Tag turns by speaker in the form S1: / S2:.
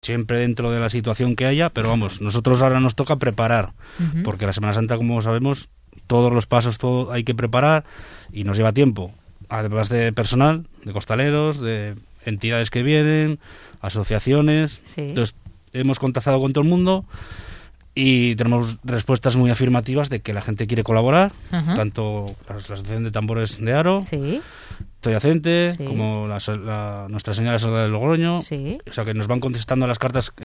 S1: siempre dentro de la situación que haya, pero vamos, nosotros ahora nos toca preparar, porque la Semana Santa, como sabemos, todos los pasos, todo hay que preparar y nos lleva tiempo, además de personal, de costaleros, de entidades que vienen, asociaciones.
S2: Sí.
S1: Entonces, hemos contactado con todo el mundo y tenemos respuestas muy afirmativas de que la gente quiere colaborar, tanto la Asociación de Tambores de Haro,
S2: Sí.
S1: Toyacente,
S2: Sí.
S1: como Nuestra Señora de Soledad de Logroño.
S2: Sí.
S1: O sea, que nos van contestando a las cartas